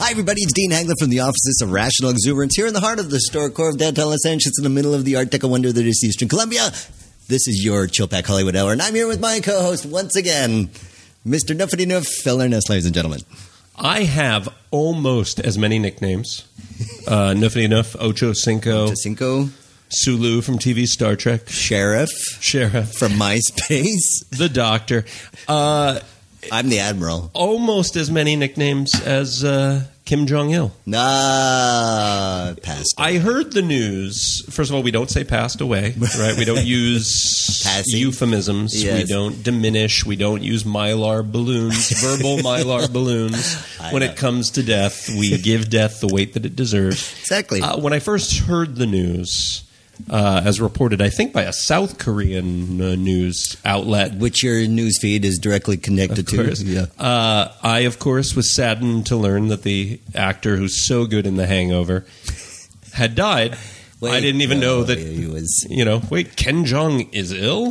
Hi, everybody. It's Dean Hagler from the offices of Rational Exuberance here in the heart of the historic core of downtown Los Angeles in the middle of the Art Deco wonder that is Eastern Columbia. This is your Chill Pack Hollywood Hour, and I'm here with my co-host once again, Mr. Nuffity Nuff, Phil Ernest, ladies and gentlemen. I have almost as many nicknames. Nuffity Nuff, Ocho Cinco, Sulu from TV Star Trek, Sheriff from MySpace, the Doctor. I'm the Admiral. Almost as many nicknames as Kim Jong-il. Passed away. I heard the news. First of all, we don't say passed away, right? We don't use euphemisms. Yes. We don't diminish. We don't use Mylar balloons, verbal Mylar balloons. When it comes to death, we give death the weight that it deserves. Exactly. When I first heard the news, as reported, I think by a South Korean news outlet, which your news feed is directly connected to. Yeah. I, of course, was saddened to learn that the actor who's so good in The Hangover had died. I didn't even know that he was. Ken Jeong is ill,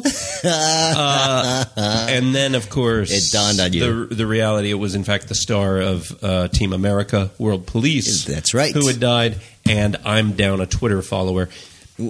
and then, of course, it dawned on you. The reality. It was, in fact, the star of Team America: World Police. That's right. Who had died, and I'm down a Twitter follower. He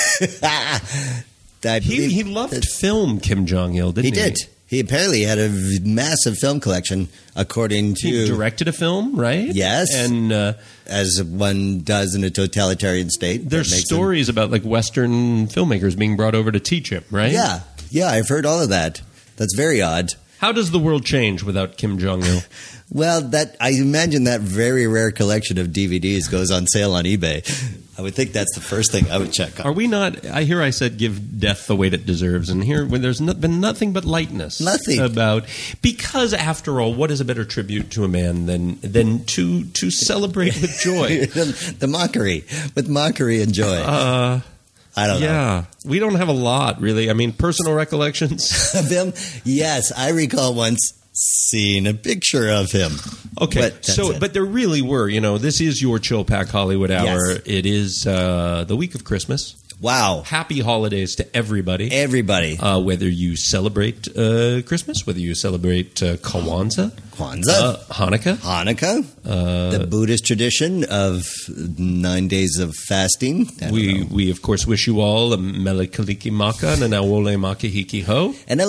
loved film, Kim Jong-il, didn't he? He did. He apparently had a massive film collection, according to... He directed a film, right? Yes. And as one does in a totalitarian state. There's stories about Western filmmakers being brought over to teach him, right? Yeah. Yeah, I've heard all of that. That's very odd. How does the world change without Kim Jong-il? Well, I imagine that very rare collection of DVDs goes on sale on eBay. I would think that's the first thing I would check on. Are we not? I said give death the weight it deserves, and here when there's been nothing but lightness. Nothing because after all, what is a better tribute to a man than to celebrate with joy? The mockery, with mockery and joy. I don't know. Yeah, we don't have a lot, really. I mean, personal recollections of him. Yes, I recall once seeing a picture of him. Okay, but there really were. This is your Chill Pack Hollywood Hour. Yes. It is the week of Christmas. Wow. Happy holidays to everybody. Everybody. Whether you celebrate Christmas, whether you celebrate Kwanzaa, Hanukkah. The Buddhist tradition of 9 days of fasting. We of course wish you all a Melikaliki Maka and an Awole Maka Hiki Ho. And a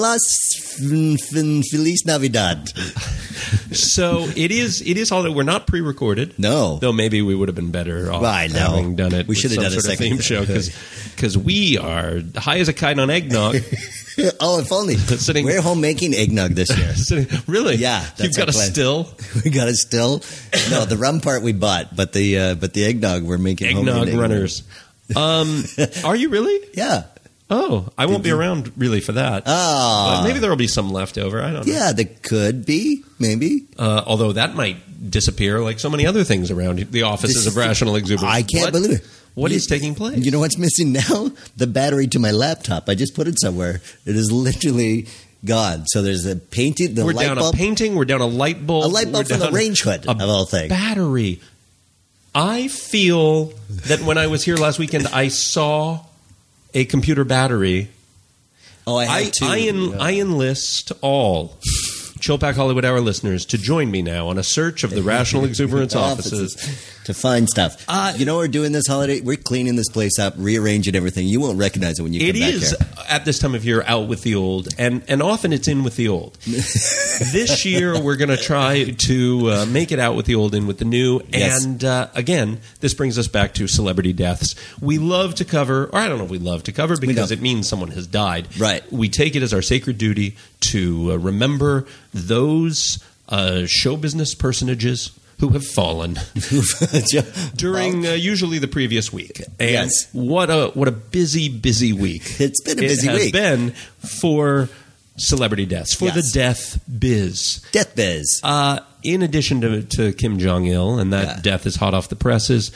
Feliz Navidad. So it is all that we're not pre-recorded. No. Though maybe we would have been better off having done it. We should have done a second theme show because we are high as a kite on eggnog. Oh, if only. We're home making eggnog this year. Really? Yeah. You've got a still? We got a still. No, the rum part we bought, but the eggnog we're making eggnog runners. Are you really? Yeah. Oh, I won't be around really for that. Oh. But maybe there will be some left over. I don't know. Yeah, there could be, maybe. Although that might disappear like so many other things around the offices of Rational Exuberance. I can't believe it. What is taking place? You know what's missing now? The battery to my laptop. I just put it somewhere. It is literally gone. So there's a painting. We're down a painting. We're down a light bulb. A light bulb from the range hood of all things. Battery. I feel that when I was here last weekend, I saw a computer battery. Oh, I have two. I enlist all Chill Pack Hollywood Hour listeners to join me now on a search of the Rational Exuberance offices to find stuff. You know what we're doing this holiday? We're cleaning this place up, rearranging everything. You won't recognize it when you come back here. It is, at this time of year, out with the old, and often it's in with the old. This year, we're going to try to make it out with the old, in with the new. Yes. And again, this brings us back to celebrity deaths. We love to cover, or I don't know if we love to cover, because it means someone has died. Right. We take it as our sacred duty to remember those show business personages who have fallen during usually the previous week. And yes. What a busy week. It's been a busy week. It has been for celebrity deaths, for the death biz. Death biz. In addition to Kim Jong-il, and that death is hot off the presses,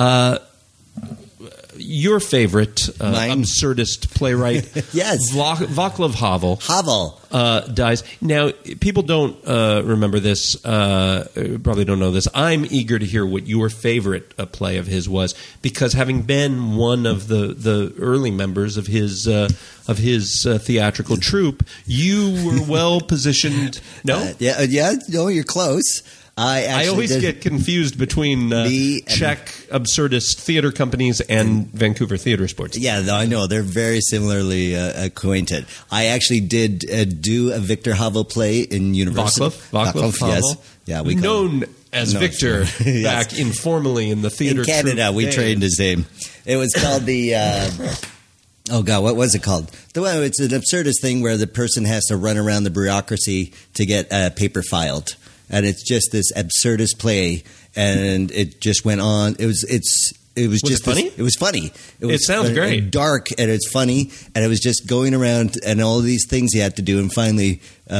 your favorite absurdist playwright, yes, Václav Havel, dies. Now, people don't remember this, probably don't know this. I'm eager to hear what your favorite play of his was, because having been one of the early members of his theatrical troupe, you were well positioned. No, no, you're close. I always get confused between Czech absurdist theater companies and Vancouver theater sports. Yeah, I know. They're very similarly acquainted. I actually did do a Victor Havel play in university. Václav Havel? Yes. Yeah, we known as Victor yes. back informally in the theater. In Canada, we trained his name. It was called the... oh, God, what was it called? It's an absurdist thing where the person has to run around the bureaucracy to get a paper filed. And it's just this absurdist play, and it just went on. It was just funny? It was funny. It sounds great. Dark, and it's funny, and it was just going around and all these things he had to do, and finally,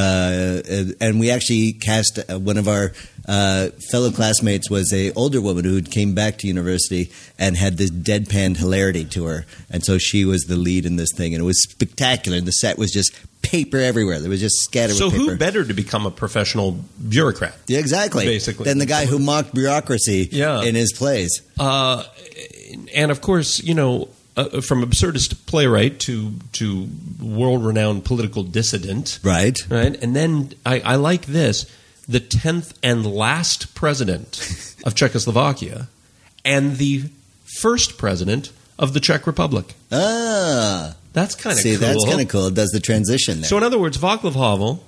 and we actually cast one of our fellow classmates was a older woman who came back to university and had this deadpan hilarity to her, and so she was the lead in this thing, and it was spectacular. And the set was just paper everywhere. There was just scattered with paper. So who better to become a professional bureaucrat? Yeah, exactly. Basically. Than the guy who mocked bureaucracy in his plays. And of course, from absurdist playwright to world-renowned political dissident. Right. And then I like this, the 10th and last president of Czechoslovakia and the first president of the Czech Republic. That's kind of cool. See, that's kind of cool. It does the transition there. So in other words, Václav Havel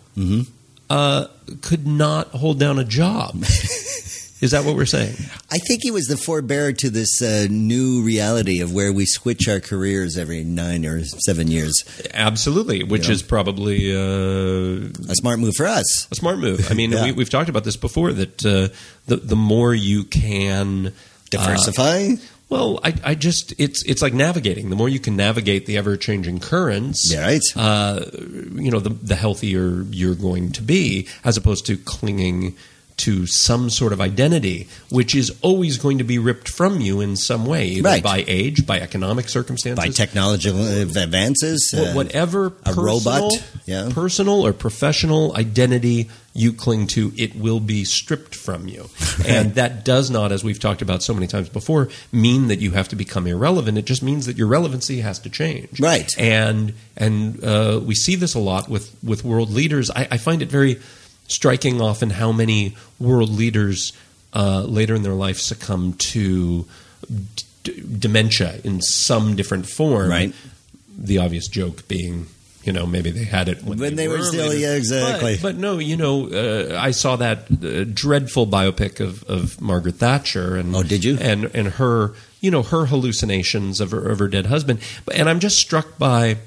could not hold down a job. Is that what we're saying? I think he was the forebearer to this new reality of where we switch our careers every 9 or 7 years. Absolutely, which is probably a smart move for us. A smart move. I mean, we've talked about this before, that the more you can diversify. Well, it's like navigating. The more you can navigate the ever-changing currents, right. The healthier you're going to be, as opposed to clinging to some sort of identity, which is always going to be ripped from you in some way, either by age, by economic circumstances, by technological advances, whatever personal or professional identity you cling to, it will be stripped from you. And that does not, as we've talked about so many times before, mean that you have to become irrelevant. It just means that your relevancy has to change. Right. And we see this a lot with world leaders. I find it very striking often how many world leaders later in their life succumb to dementia in some different form. Right. The obvious joke being, maybe they had it when they were still, yeah, exactly. But no, I saw that dreadful biopic of Margaret Thatcher. And, oh, did you? And her, her hallucinations of her dead husband. And I'm just struck by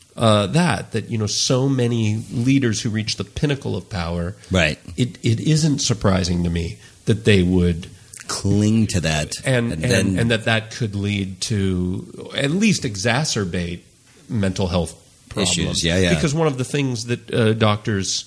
that so many leaders who reach the pinnacle of power, right? It isn't surprising to me that they would cling to that, and that could lead to at least exacerbate mental health problems. Issues. Yeah. Because one of the things that doctors,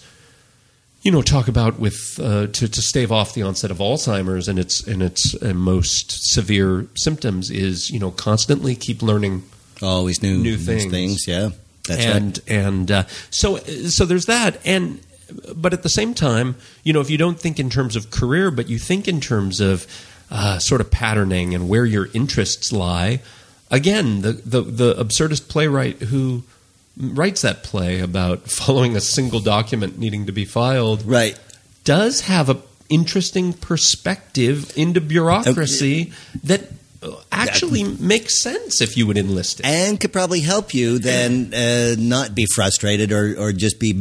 talk about with to stave off the onset of Alzheimer's and its most severe symptoms is constantly keep learning always new things. Yeah. That's right. And so there's that. But at the same time, if you don't think in terms of career, but you think in terms of sort of patterning and where your interests lie, again, the absurdist playwright who writes that play about following a single document needing to be filed, right, does have an interesting perspective into bureaucracy that actually makes sense if you would enlist it. And could probably help you then not be frustrated or just be,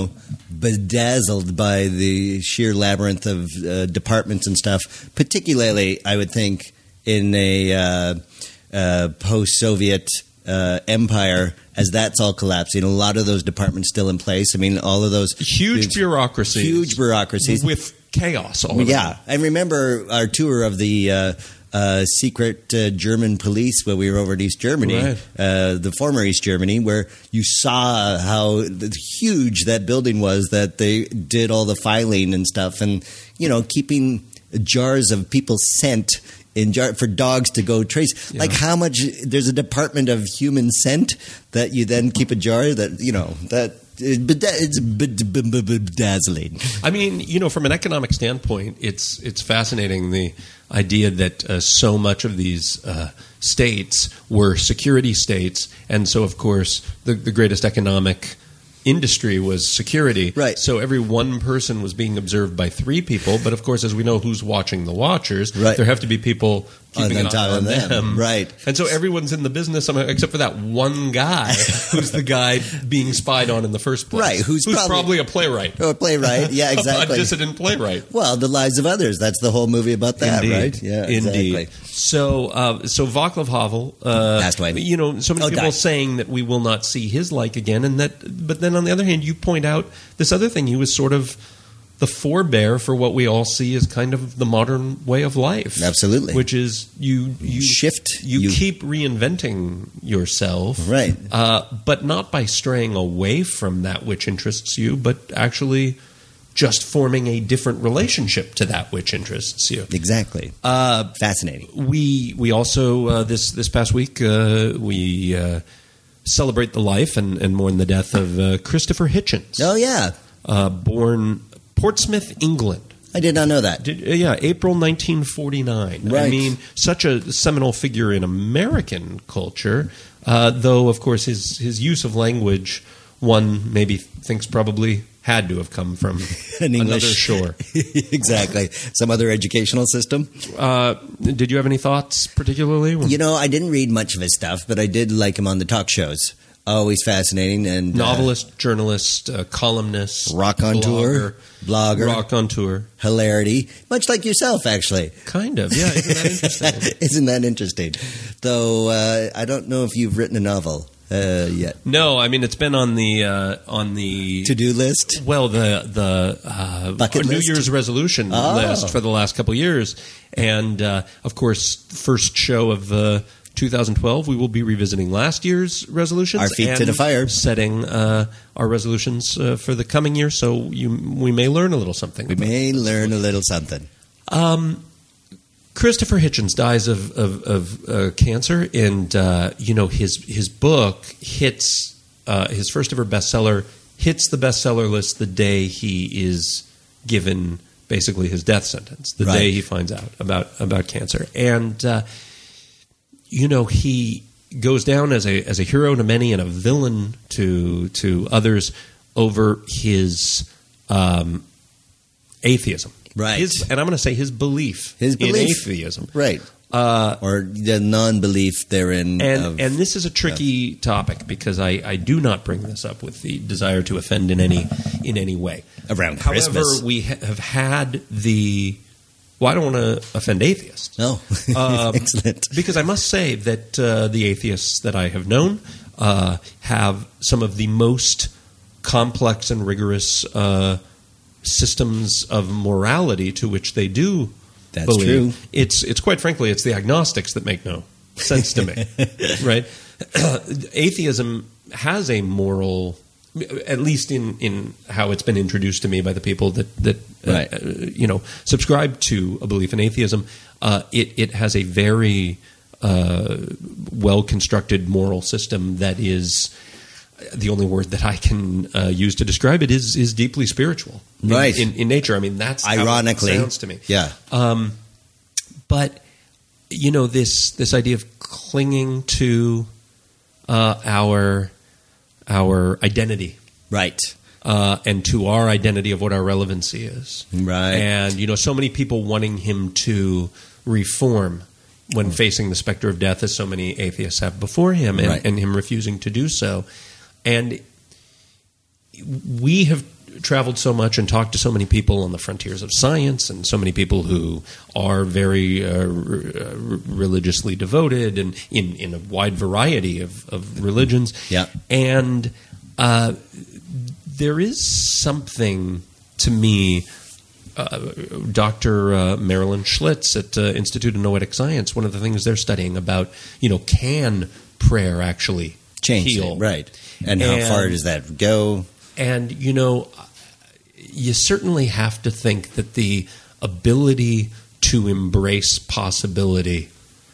bedazzled by the sheer labyrinth of departments and stuff, particularly, I would think, in a post-Soviet empire, as that's all collapsing. A lot of those departments still in place. I mean, all of those... Huge bureaucracies. With chaos all around. Yeah. I remember our tour of the... secret German police when we were over in East Germany, right. The former East Germany, where you saw how huge that building was, that they did all the filing and stuff, and keeping jars of people's scent for dogs to go trace. Yeah. Like how much there's a department of human scent that you then keep a jar that. It's bedazzling. I mean, from an economic standpoint, it's fascinating, the idea that so much of these states were security states, and so of course the greatest economic industry was security. Right. So every one person was being observed by 3 people. But of course, as we know, who's watching the watchers? Right. There have to be people keeping an eye on them. Right. And so everyone's in the business somehow, except for that one guy who's the guy being spied on in the first place. Right. Who's probably a playwright. Or a playwright. Yeah, exactly. A dissident playwright. Well, the lives of others. That's the whole movie about that, Indeed. right? Yeah, Indeed. exactly. So Václav Havel, passed away. You know, so many people died. saying that we will not see his like again, and but then on the other hand, you point out this other thing. He was sort of the forebear for what we all see as kind of the modern way of life. Absolutely. Which is you shift. You keep reinventing yourself. Right. But not by straying away from that which interests you, but actually just forming a different relationship to that which interests you. Exactly. Fascinating. We also, this past week, we celebrate the life and mourn the death of Christopher Hitchens. Oh, yeah. Born Portsmouth, England. I did not know that. April 1949. Right. I mean, such a seminal figure in American culture, though, of course, his use of language, one maybe thinks probably had to have come from An English another shore. Exactly. Some other educational system. Did you have any thoughts particularly? You know, I didn't read much of his stuff, but I did like him on the talk shows. Always fascinating. And novelist, journalist, columnist, rock on tour, blogger, rock on tour, hilarity, much like yourself, actually. Kind of, yeah. Isn't that interesting? Isn't that interesting? Though I don't know if you've written a novel yet. No, I mean it's been on the to-do list. Well, the bucket New list? Year's resolution list for the last couple of years, and of course, first show of 2012, we will be revisiting last year's resolutions. Our feet to the fire. Setting our resolutions for the coming year, so we may learn a little something. We may learn a little something. Christopher Hitchens dies of cancer, and his book hits his first ever bestseller, hits the bestseller list the day he is given basically his death sentence, the day he finds out about cancer. And he goes down as a hero to many and a villain to others over his atheism. Right. And I'm going to say his belief in atheism. Right. Or the non-belief therein. And this is a tricky topic because I do not bring this up with the desire to offend in any way. Around Christmas. However, we have had the... Well, I don't want to offend atheists. No. Excellent. Because I must say that the atheists that I have known have some of the most complex and rigorous systems of morality to which they do believe. True. It's quite frankly, it's the agnostics that make no sense to me, right? Atheism has a moral, at least in how it's been introduced to me by the people that subscribe to a belief in atheism. It has a very well-constructed moral system that is... The only word that I can use to describe it is deeply spiritual, right? In nature, I mean that's ironically how it sounds to me. Yeah, but this idea of clinging to our identity, right, and to our identity of what our relevancy is, right, and so many people wanting him to reform when facing the specter of death, as so many atheists have before him, and him refusing to do so. And we have traveled so much and talked to so many people on the frontiers of science, and so many people who are very religiously devoted and in a wide variety of religions. Yeah. And there is something to me. Dr. Marilyn Schlitz at Institute of Noetic Science, one of the things they're studying about, can prayer actually heal? Right. And how far does that go? And, you certainly have to think that the ability to embrace possibility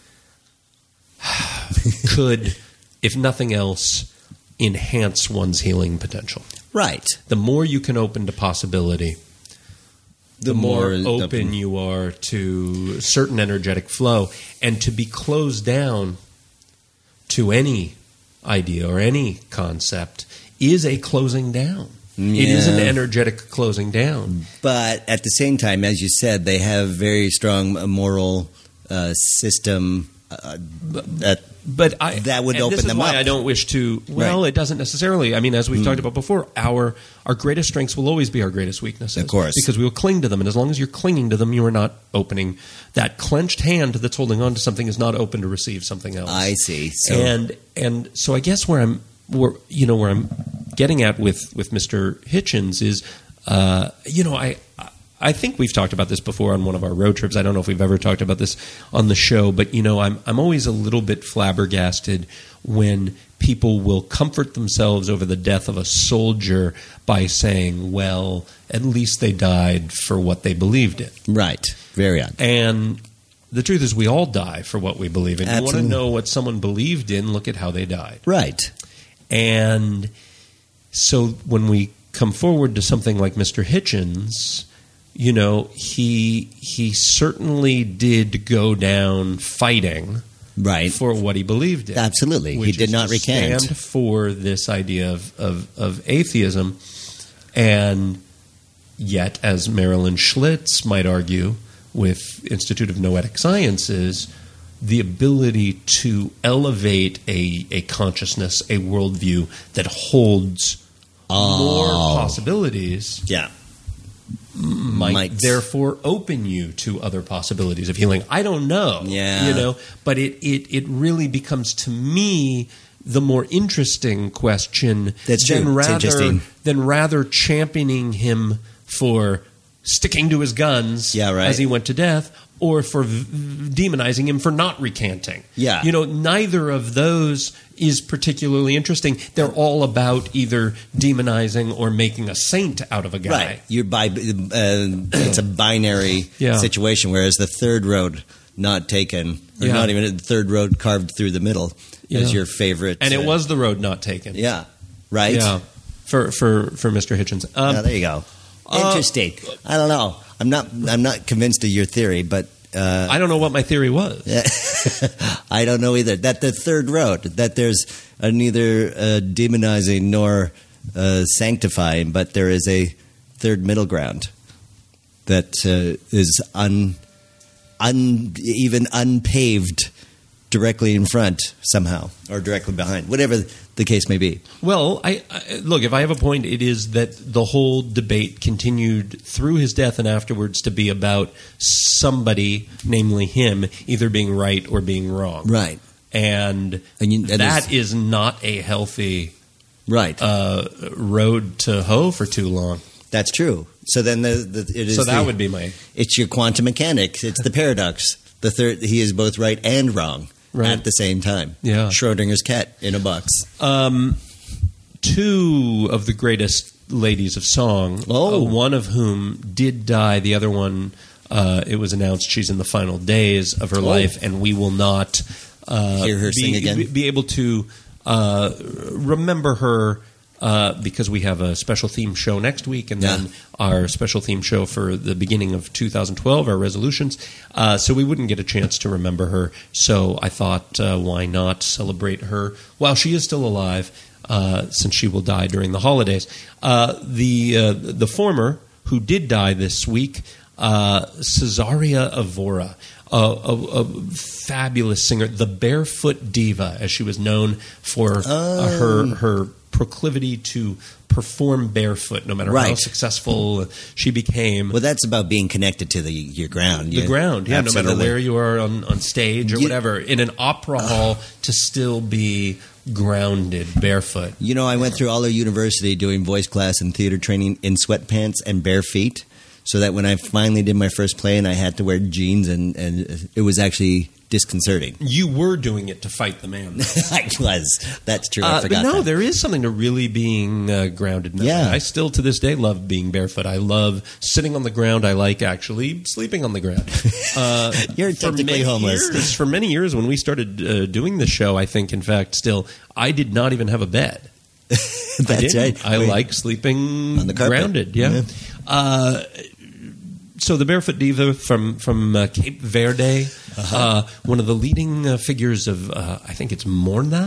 could, if nothing else, enhance one's healing potential. Right. The more you can open to possibility, the more open you are to certain energetic flow, and to be closed down to any idea or any concept is a closing down. Yeah. It is an energetic closing down. But at the same time, as you said, they have very strong moral system that would open them up. I don't wish to. Well, It doesn't necessarily. I mean, as we've talked about before, our greatest strengths will always be our greatest weaknesses. Of course, because we will cling to them, and as long as you're clinging to them, you are not opening. That clenched hand that's holding on to something is not open to receive something else. I see. And so I guess where I'm getting at with Mr. Hitchens is, I think we've talked about this before on one of our road trips. I don't know if we've ever talked about this on the show, but I'm always a little bit flabbergasted when people will comfort themselves over the death of a soldier by saying, well, at least they died for what they believed in. Right. Very odd. And the truth is we all die for what we believe in. Absolutely. You want to know what someone believed in, look at how they died. Right. And so when we come forward to something like Mr. Hitchens, he certainly did go down fighting for what he believed in. Absolutely. He did not recant. Stand for this idea of atheism. And yet, as Marilyn Schlitz might argue with Institute of Noetic Sciences, the ability to elevate a consciousness, a worldview that holds more possibilities might therefore open you to other possibilities of healing. I don't know. Yeah. But it really becomes, to me, the more interesting question than rather championing him for sticking to his guns as he went to death, or for demonizing him for not recanting. Yeah. Neither of those is particularly interesting. They're all about either demonizing or making a saint out of a guy. Right. It's a binary situation, whereas the third road not taken, or not even the third road carved through the middle is your favorite. And it was the road not taken. Yeah. Right? Yeah. For Mr. Hitchens. There you go. Interesting. I don't know. I'm not convinced of your theory, but I don't know what my theory was. I don't know either. That the third road, that there's neither demonizing nor sanctifying, but there is a third middle ground that is even unpaved, directly in front somehow, or directly behind, whatever the case may be. Well, I look, if I have a point, it is that the whole debate continued through his death and afterwards to be about somebody, namely him, either being right or being wrong. Right. And that is not a healthy road to hoe for too long. That's true. So then that would be my... It's your quantum mechanics. It's the paradox. The third, he is both right and wrong. Right. At the same time. Yeah. Schrodinger's cat in a box. Two of the greatest ladies of song, one of whom did die, the other one, it was announced she's in the final days of her life, and we will not hear her sing again. Be able to remember her because we have a special theme show next week, and then our special theme show for the beginning of 2012, our resolutions. So we wouldn't get a chance to remember her. So I thought, why not celebrate her while she is still alive, since she will die during the holidays. The former, who did die this week, Cesaria Evora, a fabulous singer, the Barefoot Diva, as she was known for her proclivity to perform barefoot, no matter how successful she became. Well, that's about being connected to your ground. The ground, no matter where you are on stage or whatever. In an opera hall, to still be grounded, barefoot. I went through Aller University doing voice class and theater training in sweatpants and bare feet, so that when I finally did my first play and I had to wear jeans, and it was actually disconcerting. You were doing it to fight the man. I was. That's true. I forgot. But that. There is something to really being grounded. I still, to this day, love being barefoot. I love sitting on the ground. I like actually sleeping on the ground. You're technically homeless. For many years, when we started doing the show, I think, in fact, still, I did not even have a bed. That's right. I like sleeping on the carpet. Grounded. Yeah. So the Barefoot Diva from Cape Verde, one of the leading figures of, I think it's Morna.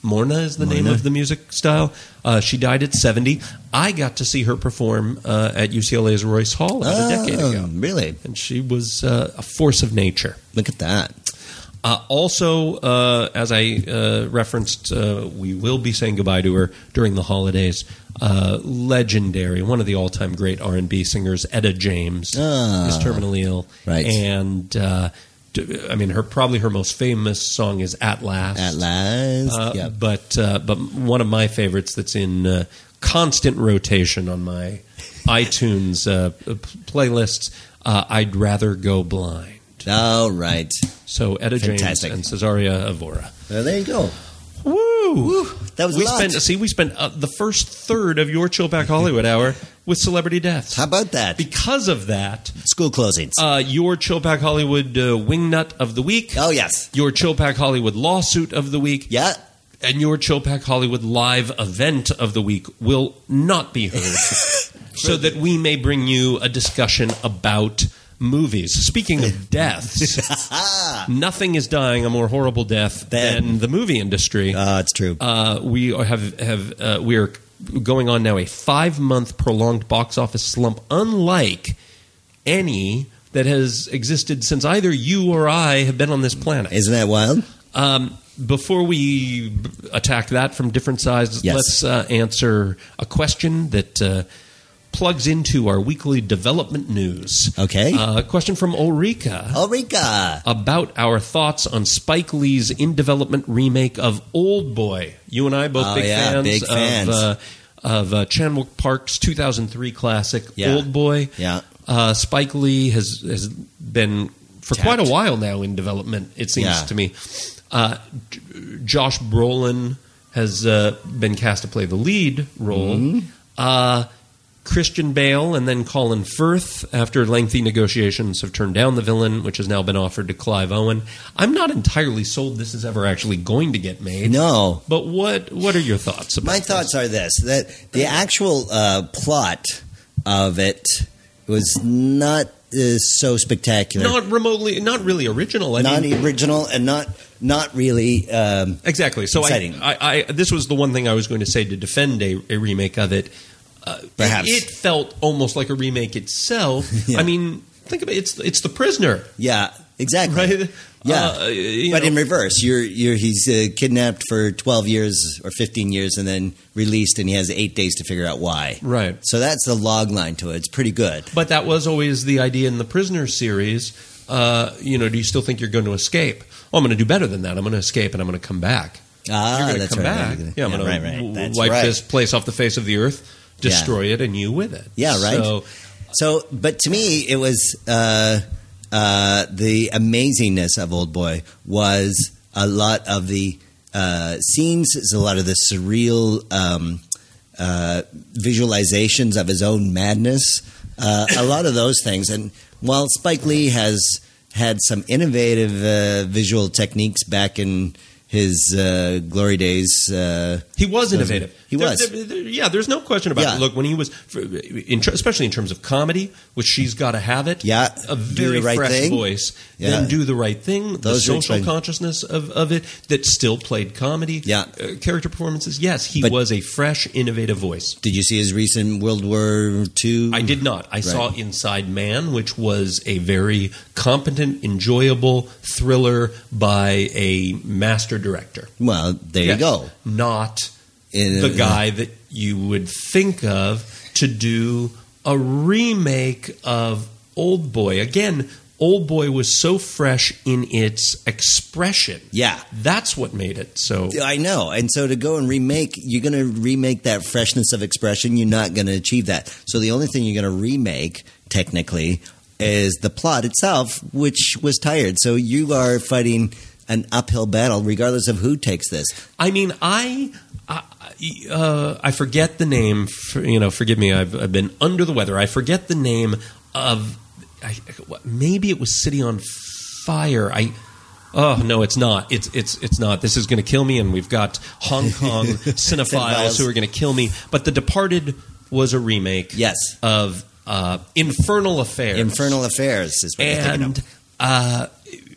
Morna is the name of the music style. She died at 70. I got to see her perform at UCLA's Royce Hall about a decade ago. Really? And she was a force of nature. Look at that. Also, as I referenced, we will be saying goodbye to her during the holidays. Legendary, one of the all-time great R&B singers, Etta James, is terminally ill. Right. And probably her most famous song is "At Last." At Last. Yep. But one of my favorites that's in constant rotation on my iTunes playlists, "I'd Rather Go Blind." Oh, right. So Etta James and Cesaria Evora. There you go. Woo! That was a lot. We spent the first third of your Chillback Hollywood hour with celebrity deaths. How about that? Because of that, school closings. Your Chillback Hollywood wingnut of the week. Oh, yes. Your Chillback Hollywood lawsuit of the week. Yeah. And your Chillback Hollywood live event of the week will not be heard, so that we may bring you a discussion about movies. Speaking of deaths, nothing is dying a more horrible death than the movie industry. It's true. We are going on now a 5-month prolonged box office slump, unlike any that has existed since either you or I have been on this planet. Isn't that wild? Before we attack that from different sides, let's answer a question that plugs into our weekly development news. Okay. A question from Ulrika. About our thoughts on Spike Lee's in-development remake of Old Boy. You and I both big fans of Chan-wook Park's 2003 classic Old Boy. Yeah. Spike Lee has been for quite a while now in development, it seems to me. Josh Brolin has been cast to play the lead role. Mm-hmm. Christian Bale and then Colin Firth, after lengthy negotiations, have turned down the villain, which has now been offered to Clive Owen. I'm not entirely sold this is ever actually going to get made. No. But what are your thoughts about My thoughts are this, that the actual plot of it was not so spectacular. Not really original. Original and not really exactly. So exciting. I this was the one thing I was going to say to defend a remake of it. Perhaps it felt almost like a remake itself. Yeah. I mean, think about it. It's The Prisoner. Yeah, exactly. Right? Yeah, but in reverse, he's kidnapped for 12 years or 15 years and then released, and he has 8 days to figure out why. Right. So that's the log line to it. It's pretty good. But that was always the idea in the Prisoner series. Do you still think you're going to escape? Oh, I'm going to do better than that. I'm going to escape and I'm going to come back. You're going to come back. Yeah, I'm going to wipe this place off the face of the earth, destroy it, and you with it. Yeah, right. So, but to me, it was the amazingness of Old Boy was a lot of the scenes, a lot of the surreal visualizations of his own madness, a lot of those things. And while Spike Lee has had some innovative visual techniques back in his glory days. He was innovative. He was. There's no question about it. Look, when he was, especially in terms of comedy, which She's Gotta Have It, a very fresh voice, then Do the Right Thing, the social consciousness of it that still played comedy, character performances. Yes, he was a fresh, innovative voice. Did you see his recent World War II? I did not. I saw Inside Man, which was a very competent, enjoyable thriller by a master director. Well, there you go. Not the guy that you would think of to do a remake of Old Boy. Again, Old Boy was so fresh in its expression. Yeah. That's what made it so. I know. And so to go and remake, you're going to remake that freshness of expression. You're not going to achieve that. So the only thing you're going to remake, technically, is the plot itself, which was tired. So you are fighting an uphill battle regardless of who takes this. I mean, I forget the name. Forgive me. I've been under the weather. I forget the name of. Maybe it was City on Fire. Oh no, it's not. It's not. This is going to kill me. And we've got Hong Kong cinephiles who are going to kill me. But The Departed was a remake. Yes. Of Infernal Affairs. Infernal Affairs is what you're thinking of.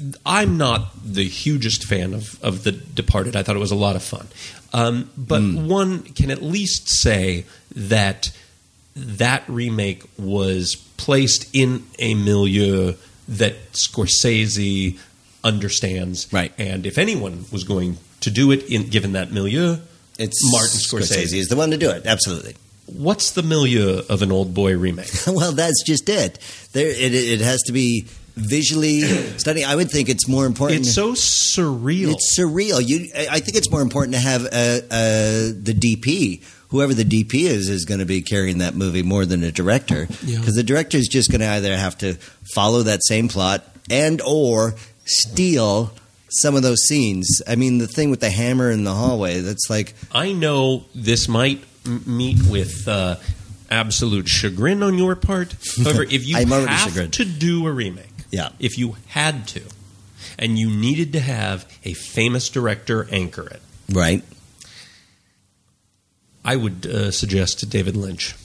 I'm not the hugest fan of The Departed. I thought it was a lot of fun. But one can at least say that remake was placed in a milieu that Scorsese understands. Right. And if anyone was going to do it, given that milieu, it's Martin Scorsese is the one to do it. Absolutely. What's the milieu of an Old Boy remake? Well, that's just it. It has to be visually stunning. I would think it's more important. It's so surreal. It's surreal. I think it's more important to have the DP. Whoever the DP is going to be carrying that movie more than a director, because the director is just going to either have to follow that same plot and or steal some of those scenes. I mean, the thing with the hammer in the hallway, that's like... I know this might meet with absolute chagrin on your part. However, if you have to do a remake, if you had to, and you needed to have a famous director anchor it, right, I would suggest David Lynch.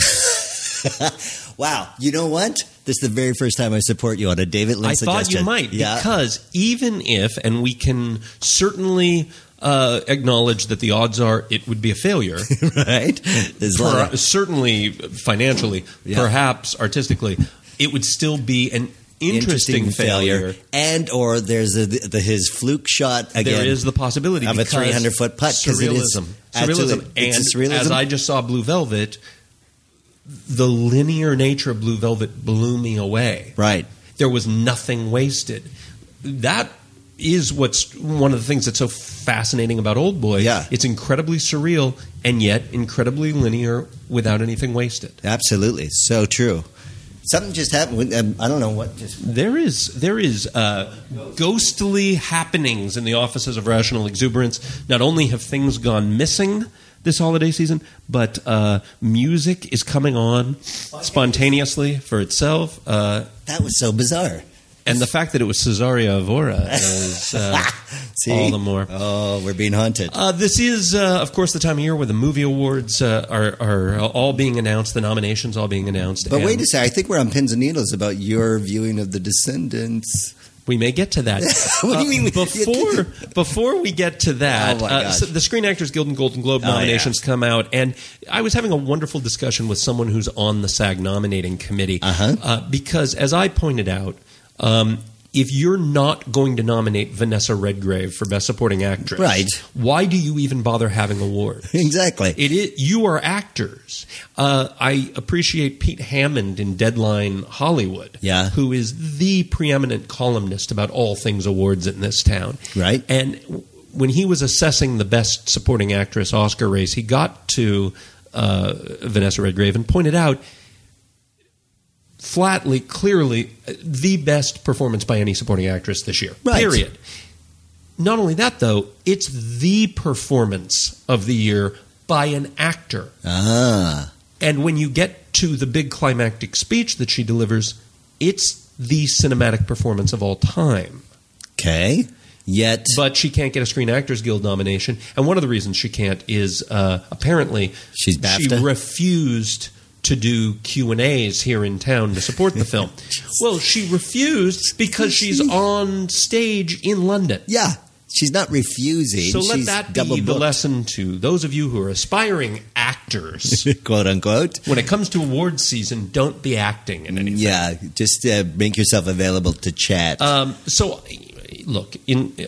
Wow. You know what? This is the very first time I support you on a David Lynch suggestion. I thought you might, because even if, and we can certainly acknowledge that the odds are it would be a failure. Right. Certainly financially, perhaps artistically, it would still be an interesting failure. And or there's his fluke shot again. There is the possibility of a 300-foot putt. Surrealism. And as I just saw Blue Velvet, the linear nature of Blue Velvet blew me away. Right. There was nothing wasted. That is what's one of the things that's so fascinating about Old Boy. Yeah. It's incredibly surreal and yet incredibly linear without anything wasted. Absolutely. So true. Something just happened. I don't know what just... There is ghostly happenings in the offices of Rational Exuberance. Not only have things gone missing this holiday season, but music is coming on spontaneously for itself. That was so bizarre. And the fact that it was Cesaria Evora is all the more. Oh, we're being haunted. This is, of course, the time of year where the movie awards are all being announced, the nominations all being announced. But wait a second, I think we're on pins and needles about your viewing of The Descendants. We may get to that. What do you mean? Before we get to that, so the Screen Actors Guild and Golden Globe nominations come out, and I was having a wonderful discussion with someone who's on the SAG nominating committee because, as I pointed out, if you're not going to nominate Vanessa Redgrave for Best Supporting Actress, right, why do you even bother having awards? Exactly. You are actors. I appreciate Pete Hammond in Deadline Hollywood, who is the preeminent columnist about all things awards in this town. Right. And when he was assessing the Best Supporting Actress Oscar race, he got to Vanessa Redgrave and pointed out flatly, clearly, the best performance by any supporting actress this year. Right. Period. Not only that, though, it's the performance of the year by an actor. And when you get to the big climactic speech that she delivers, it's the cinematic performance of all time. Okay. But she can't get a Screen Actors Guild nomination. And one of the reasons she can't is apparently she's BAFTA? She refused to do Q&As here in town to support the film. Well, she refused because she's on stage in London. Yeah, she's not refusing. So let that be the lesson to those of you who are aspiring actors. Quote, unquote. When it comes to awards season, don't be acting in anything. Yeah, just make yourself available to chat. So, look,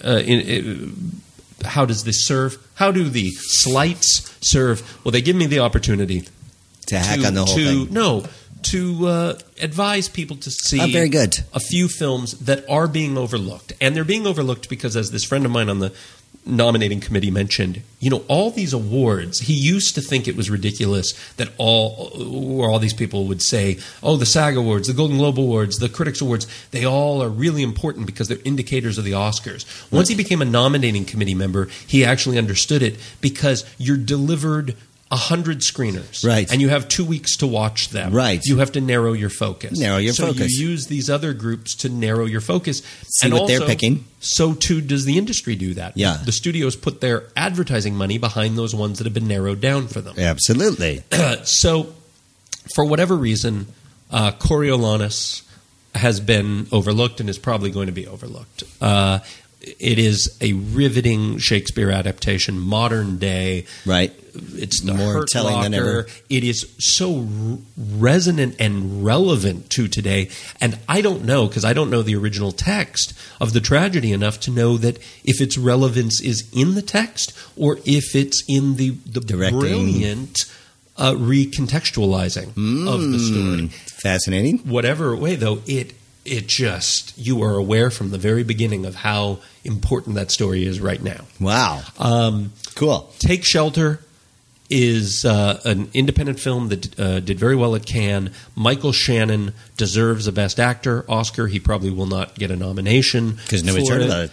how does this serve? How do the slights serve? Well, they give me the opportunity to hack on the whole thing. No, to advise people to see very good. A few films that are being overlooked. And they're being overlooked because, as this friend of mine on the nominating committee mentioned, all these awards, he used to think it was ridiculous that all these people would say, oh, the SAG Awards, the Golden Globe Awards, the Critics Awards, they all are really important because they're indicators of the Oscars. Once he became a nominating committee member, he actually understood it because you're delivered 100 screeners. Right. And you have 2 weeks to watch them. Right. You have to narrow your focus. So you use these other groups to narrow your focus. See what they're picking. So too does the industry do that. Yeah. The studios put their advertising money behind those ones that have been narrowed down for them. Absolutely. So, for whatever reason, Coriolanus has been overlooked and is probably going to be overlooked. It is a riveting Shakespeare adaptation, modern day. Right. It's the more Hurt telling than ever. It is so resonant and relevant to today. And I don't know, because I don't know the original text of the tragedy enough to know that if its relevance is in the text or if it's in the brilliant recontextualizing of the story. Fascinating. Whatever way, though, it just, you are aware from the very beginning of how important that story is right now. Wow. Cool. Take Shelter is an independent film that did very well at Cannes. Michael Shannon deserves a Best Actor Oscar. He probably will not get a nomination because nobody's heard about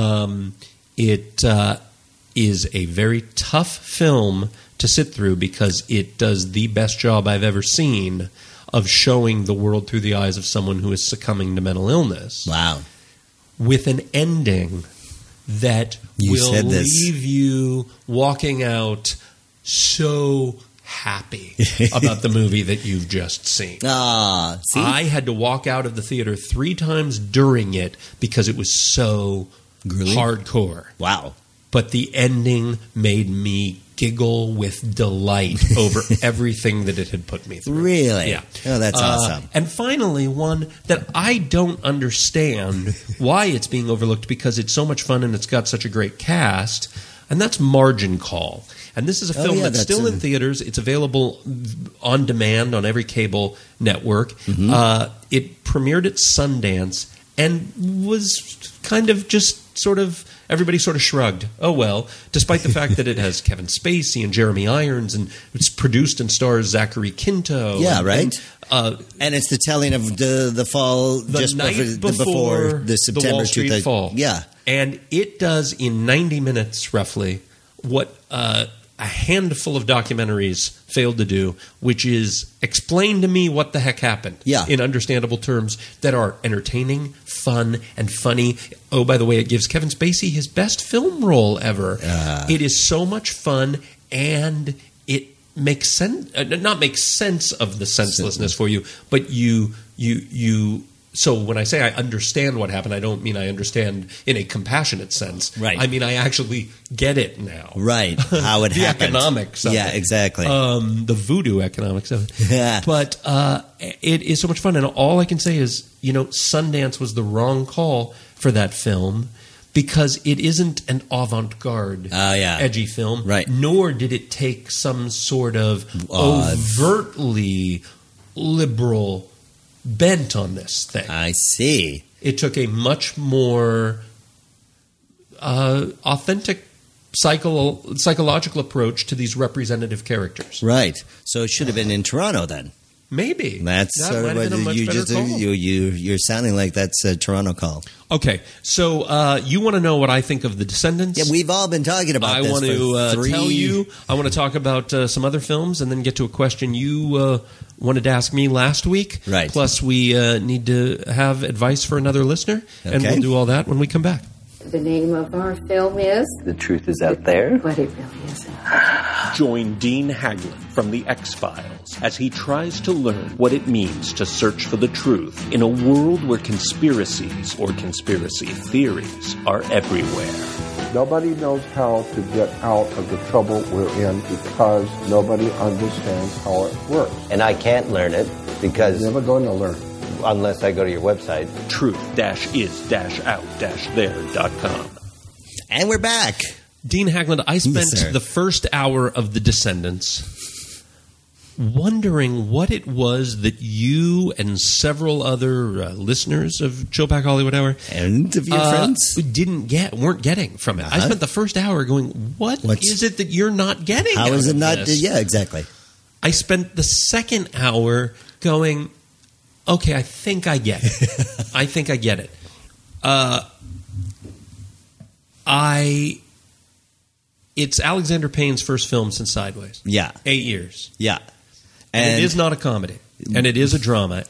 it. It is a very tough film to sit through because it does the best job I've ever seen of showing the world through the eyes of someone who is succumbing to mental illness. Wow. With an ending that will leave you walking out so happy about the movie that you've just seen. See? I had to walk out of the theater 3 times during it because it was so hardcore. Wow. But the ending made me giggle with delight over everything that it had put me through. Really? Yeah. Oh, that's awesome. And finally, one that I don't understand why it's being overlooked because it's so much fun and it's got such a great cast, and that's Margin Call. And this is a film that's still in theaters. It's available on demand on every cable network. It premiered at Sundance and was kind of just sort of... Everybody sort of shrugged. Oh, well, despite the fact that it has Kevin Spacey and Jeremy Irons and it's produced and stars Zachary Quinto. Yeah, right. And it's the telling of the fall just before the September the Wall Street fall. Yeah. And it does in 90 minutes roughly what a handful of documentaries failed to do, which is explain to me what the heck happened in understandable terms that are entertaining, fun, and funny. Oh, by the way, it gives Kevin Spacey his best film role ever. It is so much fun, and it makes sense. Not makes sense of the senselessness for you, but you. So when I say I understand what happened, I don't mean I understand in a compassionate sense. Right. I mean I actually get it now. Right. How it the happened. Economics of it. Yeah, exactly. The voodoo economics of it. Yeah. But it is so much fun. And all I can say is, Sundance was the wrong call for that film because it isn't an avant-garde, edgy film. Right. Nor did it take some sort of overtly liberal bent on this thing. I see. It took a much more authentic psychological approach to these representative characters. Right. So it should have been in Toronto then. Maybe. That's sort of what you're sounding like that's a Toronto call. Okay, so you want to know what I think of The Descendants? Yeah, we've all been talking about this. I want to tell you. I want to talk about some other films and then get to a question you wanted to ask me last week. Right. Plus, we need to have advice for another listener, and we'll do all that when we come back. The name of our film is The Truth Is Out There. But it really isn't. Join Dean Haglund from The X-Files as he tries to learn what it means to search for the truth in a world where conspiracies or conspiracy theories are everywhere. Nobody knows how to get out of the trouble we're in because nobody understands how it works. And I can't learn it because... You're never going to learn. Unless I go to your website. Truth-is-out-there.com. And we're back. Dean Haglund, I spent the first hour of The Descendants wondering what it was that you and several other listeners of Chillpack Hollywood Hour and of your friends weren't getting from it. I spent the first hour going, What is it that you're not getting? How is it not? This? Yeah, exactly. I spent the second hour going, okay, I think I get it. I think I get it. It's Alexander Payne's first film since Sideways. Yeah. 8 years. Yeah. And it is not a comedy. And it is a drama.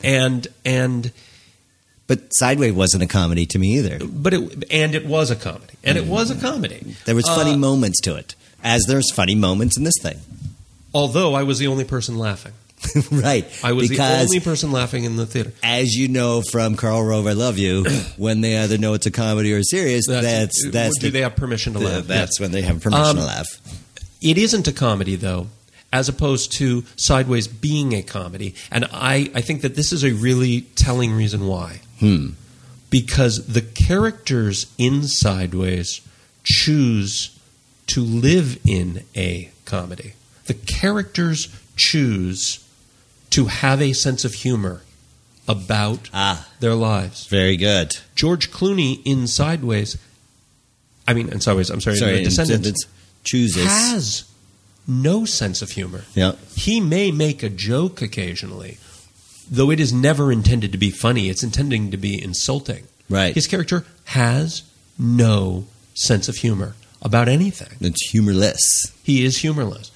But Sideways wasn't a comedy to me either. But it was a comedy. And it was a comedy. There was funny moments to it, as there's funny moments in this thing. Although I was the only person laughing. Right. I was because, the only person laughing in the theater. as you know from Karl Rove, I Love You, when they either know it's a comedy or serious, that's do they have permission to laugh? That's when they have permission to laugh. It isn't a comedy, though, as opposed to Sideways being a comedy. And I think that this is a really telling reason why. Because the characters in Sideways choose to live in a comedy. The characters choose to have a sense of humor about their lives. Very good. George Clooney in Sideways, in The Descendants, chooses. has no sense of humor. Yeah. He may make a joke occasionally, though it is never intended to be funny. It's intending to be insulting. Right. His character has no sense of humor about anything. It's humorless. He is humorless.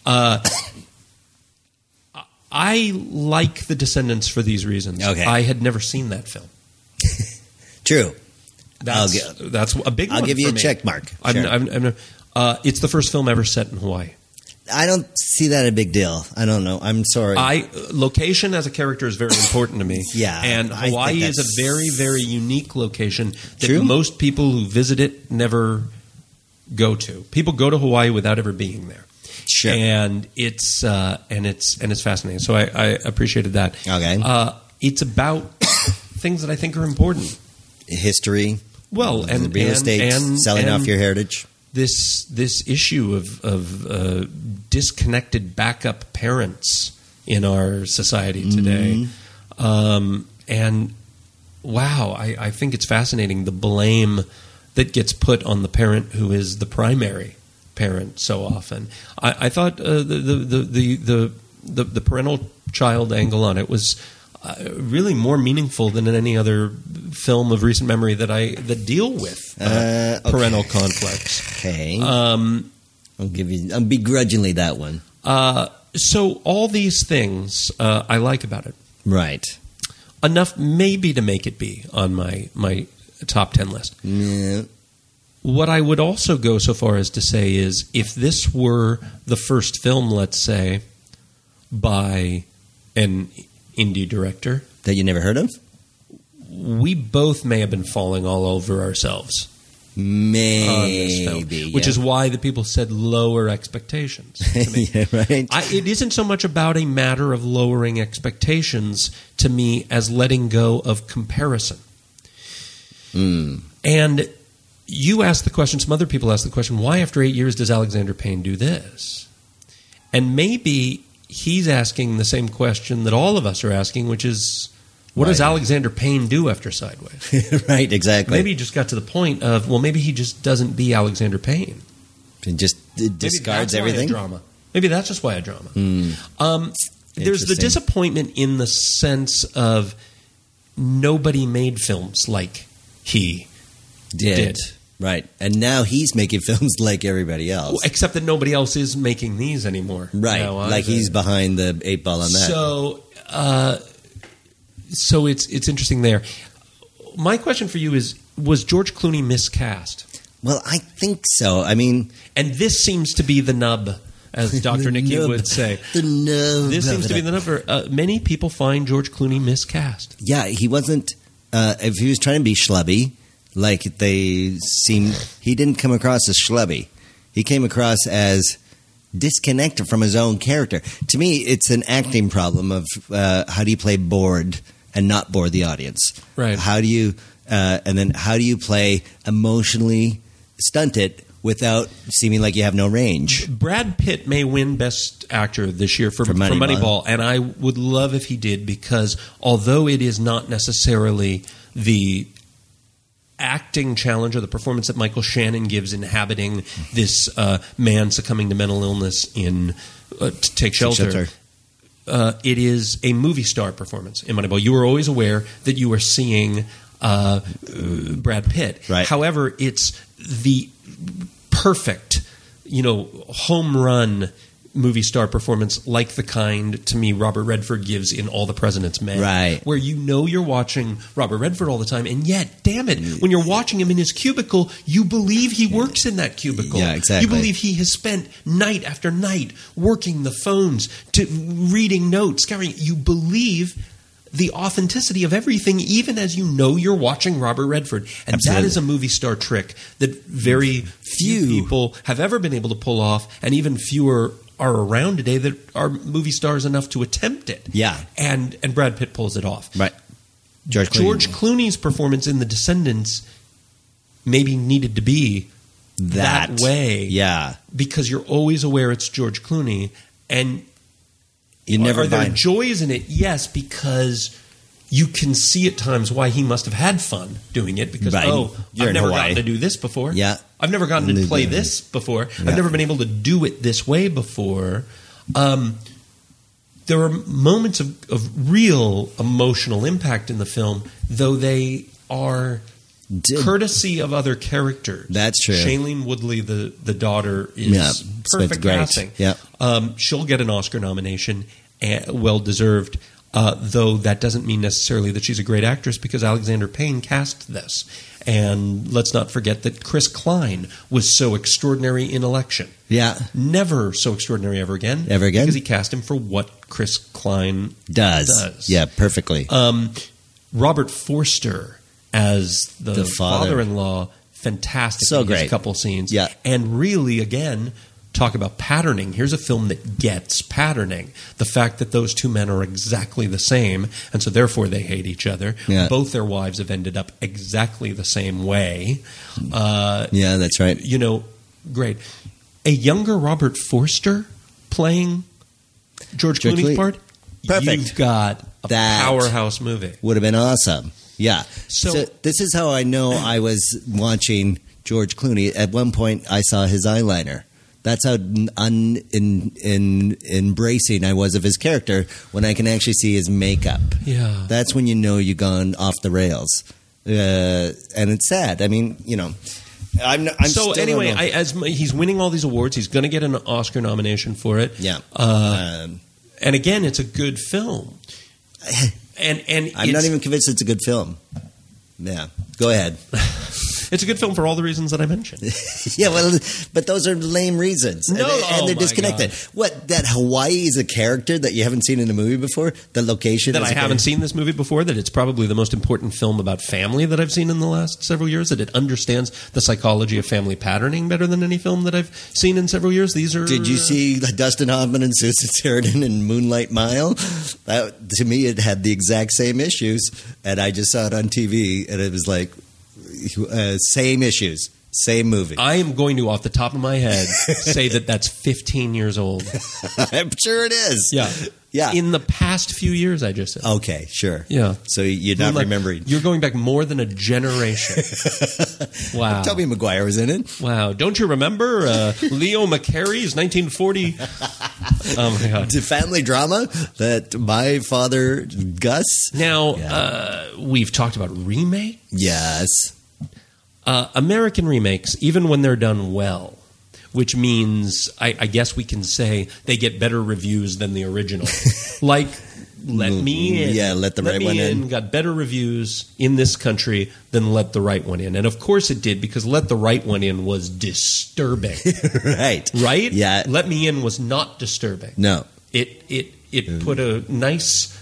I like The Descendants for these reasons. Okay. I had never seen that film. True. That's a big one. I'll give you for a me. check mark. Sure. It's the first film ever set in Hawaii. I don't see that a big deal. I don't know. I'm sorry. Location as a character is very important to me. Yeah, and I think Hawaii is that's a very, very unique location that True. most people who visit it never go to. People go to Hawaii without ever being there. Sure. And it's fascinating. So I appreciated that. Okay. It's about things that I think are important. History. Well, and real estate, selling off your heritage. This issue of disconnected backup parents in our society today, and wow, I think it's fascinating the blame that gets put on the parent who is the primary parent so often. I thought the parental child angle on it was really more meaningful than in any other film of recent memory that deal with parental conflicts. Okay, I'll begrudgingly that one. So all these things I like about it. Right. Enough maybe to make it be on my top 10 list. Yeah. What I would also go so far as to say is if this were the first film, let's say, by an indie director that you never heard of, we both may have been falling all over ourselves. Maybe, on this film, which is why the people said lower expectations. To me. Yeah, right. It isn't so much about a matter of lowering expectations to me as letting go of comparison. And you asked the question, some other people asked the question, why after 8 years does Alexander Payne do this? And maybe he's asking the same question that all of us are asking, which is, what does Alexander Payne do after Sideways? Right, exactly. Maybe he just got to the point of, well, maybe he just doesn't be Alexander Payne. And just discards everything? Maybe that's just why a drama. There's the disappointment in the sense of nobody made films like he did. Right. And now he's making films like everybody else. Except that nobody else is making these anymore. Right. Like he's behind the 8 ball on that. So it's interesting there. My question for you is, was George Clooney miscast? Well, I think so. I mean... And this seems to be the nub, as Dr. Nicky would say. The nub. This seems to be the nub. Many people find George Clooney miscast. Yeah, he wasn't... if he was trying to be schlubby, like they seemed... He didn't come across as schlubby. He came across as disconnected from his own character. To me, it's an acting problem of how do you play bored and not bore the audience? Right. How do you... and then how do you play emotionally stunted without seeming like you have no range? Brad Pitt may win Best Actor this year for Moneyball, and I would love if he did, because although it is not necessarily the acting challenge or the performance that Michael Shannon gives inhabiting this man succumbing to mental illness in Take Shelter. It is a movie star performance in Moneyball. You are always aware that you are seeing Brad Pitt. Right. However, it's the perfect, home run movie star performance like the kind, to me, Robert Redford gives in All the President's Men. Right. Where you know you're watching Robert Redford all the time, and yet, damn it, when you're watching him in his cubicle, you believe he works in that cubicle. Yeah, exactly. You believe he has spent night after night working the phones, reading notes, scouring. You believe the authenticity of everything, even as you know you're watching Robert Redford. And Absolutely. that is a movie star trick that very few people have ever been able to pull off, and even fewer are around today that are movie stars enough to attempt it. Yeah. And Brad Pitt pulls it off. Right. George Clooney's performance in The Descendants maybe needed to be that way. Yeah. Because you're always aware it's George Clooney, and You never are there find joys in it? Yes, because you can see at times why he must have had fun doing it. Because Right. You're I've in never Hawaii. gotten to do this before. Yeah. I've never gotten to play this before. I've never been able to do it this way before. There are moments of real emotional impact in the film, though they are courtesy of other characters. That's true. Shailene Woodley, the daughter, is Smith's perfect great. casting. Yeah. She'll get an Oscar nomination, well deserved. Though that doesn't mean necessarily that she's a great actress, because Alexander Payne cast this. And let's not forget that Chris Klein was so extraordinary in Election. Yeah. Never so extraordinary ever again. Ever again? Because he cast him for what Chris Klein does. Yeah, perfectly. Robert Forster as the father. father-in-law, fantastic. So in his great. couple scenes. Yeah. And really, again, talk about patterning. Here's a film that gets patterning. The fact that those two men are exactly the same, and so therefore they hate each other. Yeah. Both their wives have ended up exactly the same way. Yeah, that's right. You know, great. A younger Robert Forster playing George George Clooney's Clooney. part? Perfect. You've got a That powerhouse movie. Would have been awesome. Yeah. So this is how I know I was watching George Clooney. At one point, I saw his eyeliner. That's how embracing I was of his character when I can actually see his makeup. Yeah. That's when you know you've gone off the rails. And it's sad. I mean, you know, I'm so still anyway, don't know. he's winning all these awards. He's going to get an Oscar nomination for it. Yeah. And again, it's a good film. And I'm not even convinced it's a good film. Yeah. Go ahead. It's a good film for all the reasons that I mentioned. Yeah, well, but those are lame reasons. No, and they're my disconnected. God. What, that Hawaii is a character that you haven't seen in a movie before? The location That is I a haven't character? seen this movie before, that it's probably the most important film about family that I've seen in the last several years, that it understands the psychology of family patterning better than any film that I've seen in several years. These are... Did you see Dustin Hoffman and Susan Sarandon in Moonlight Mile? That, to me, it had the exact same issues, and I just saw it on TV, and it was like, same issues, same movie. I am going to, off the top of my head, say that that's 15 years old. I'm sure it is. Yeah. Yeah. In the past few years, I just said. Okay, sure. Yeah. So you're not remembering. You're going back more than a generation. Wow. Tobey Maguire was in it. Wow. Don't you remember Leo McCarey's 1940? Oh, my God. The family drama that my father, Gus. Now, we've talked about remake. Yes. American remakes, even when they're done well, which means I guess we can say they get better reviews than the original. Like Let Me In. Yeah, Let the Right One In. Got better reviews in this country than Let the Right One In. And of course it did, because Let the Right One In was disturbing. Right. Right? Yeah. Let Me In was not disturbing. No. It put a nice,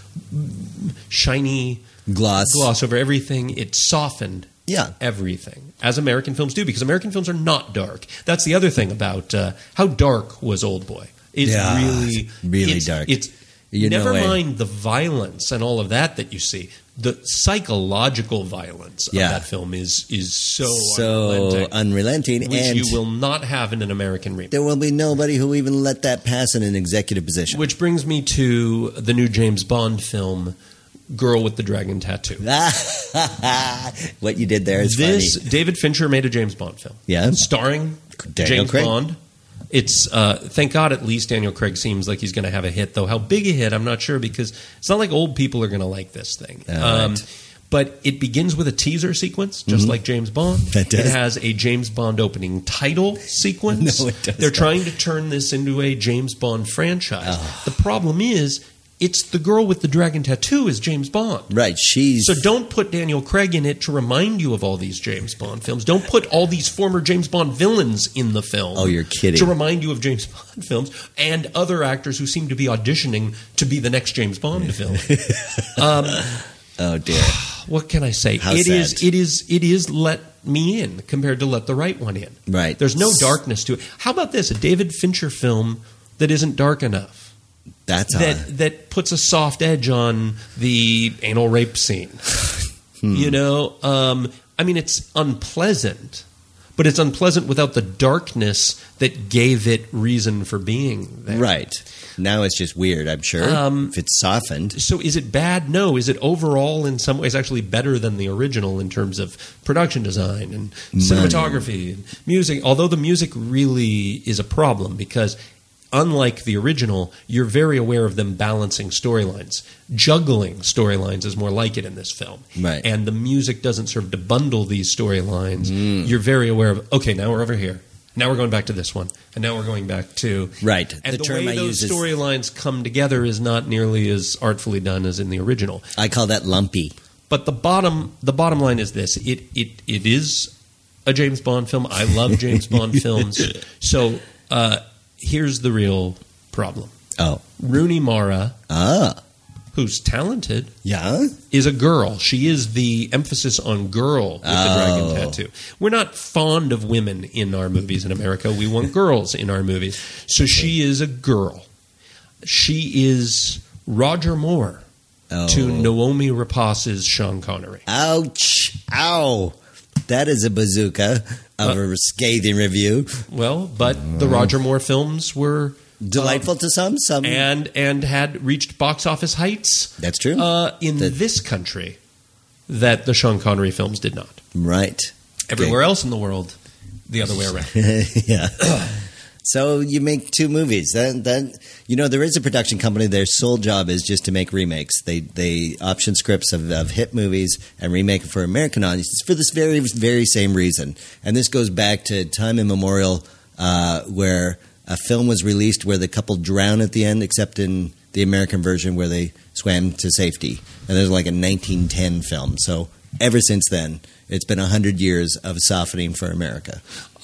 shiny Gloss over everything. It softened everything, as American films do, because American films are not dark. That's the other thing about how dark was Old Boy. It's really dark. It's never mind the violence and all of that you see. The psychological violence of that film is so unrelenting, which and you will not have in an American remake. There will be nobody who even let that pass in an executive position. Which brings me to the new James Bond film, Girl with the Dragon Tattoo. What you did there is funny. David Fincher made a James Bond film. Yeah. Starring Daniel James Craig. Bond. It's thank God at least Daniel Craig seems like he's going to have a hit, though how big a hit I'm not sure, because it's not like old people are going to like this thing. Right. But it begins with a teaser sequence, just like James Bond. It does. It has a James Bond opening title sequence. No, it does They're not. trying to turn this into a James Bond franchise. The problem is, it's the girl with the dragon tattoo is James Bond. Right. She's So don't put Daniel Craig in it to remind you of all these James Bond films. Don't put all these former James Bond villains in the film. Oh, you're kidding. To remind you of James Bond films and other actors who seem to be auditioning to be the next James Bond film. Oh dear. What can I say? How It sad. is Let Me In compared to Let the Right One In. Right. There's no darkness to it. How about this? A David Fincher film that isn't dark enough. That's odd. That puts a soft edge on the anal rape scene. You know, I mean, it's unpleasant, but it's unpleasant without the darkness that gave it reason for being there. Right. Now it's just weird, I'm sure. If it's softened. So is it bad? No. Is it overall in some ways actually better than the original in terms of production design and cinematography and music? Although the music really is a problem because unlike the original, you're very aware of them balancing storylines. Juggling storylines is more like it in this film. Right. And the music doesn't serve to bundle these storylines. You're very aware of, okay, now we're over here. Now we're going back to this one. And now we're going back to... Right. And the term way I those use is, storylines come together is not nearly as artfully done as in the original. I call that lumpy. But the bottom line is this. It is a James Bond film. I love James Bond films. So here's the real problem. Oh. Rooney Mara, who's talented, Yeah? is a girl. She is the emphasis on girl with the dragon tattoo. We're not fond of women in our movies in America. We want girls in our movies. So she is a girl. She is Roger Moore to Naomi Rapaz's Sean Connery. Ouch. Ow. That is a bazooka of a scathing review. Well, but the Roger Moore films were Delightful to some. and had reached box office heights. That's true. In this country that the Sean Connery films did not. Right. Everywhere else in the world, the other way around. Yeah. So you make two movies. Then you know there is a production company. Their sole job is just to make remakes. They option scripts of hit movies and remake it for American audiences for this very very same reason. And this goes back to time immemorial, where a film was released where the couple drown at the end, except in the American version where they swam to safety. And there's like a 1910 film. So ever since then, it's been 100 years of softening for America.